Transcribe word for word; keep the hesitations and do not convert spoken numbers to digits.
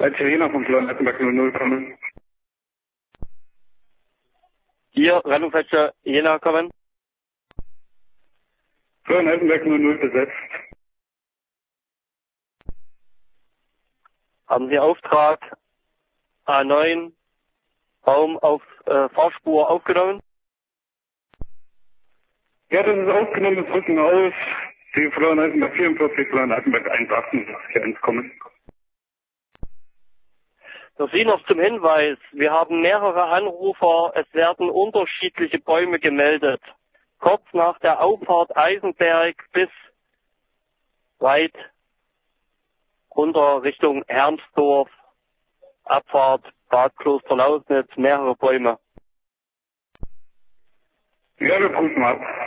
Als Serena vom Plan Altenberg null null kommen. Hier, Rennungsfläche Jena kommen. Plan Altenberg null null besetzt. Haben Sie Auftrag A neun, Raum auf äh, Fahrspur aufgenommen? Ja, das ist aufgenommen, das Rücken aus. Die Plan Altenberg vierundvierzig, Plan Altenberg eins achtzig, hier eins kommen. Für Sie noch zum Hinweis, wir haben mehrere Anrufer, es werden unterschiedliche Bäume gemeldet. Kurz nach der Auffahrt Eisenberg bis weit runter Richtung Hermsdorf, Abfahrt Bad Klosterlausnitz, mehrere Bäume. Ja, wir prüfen ab.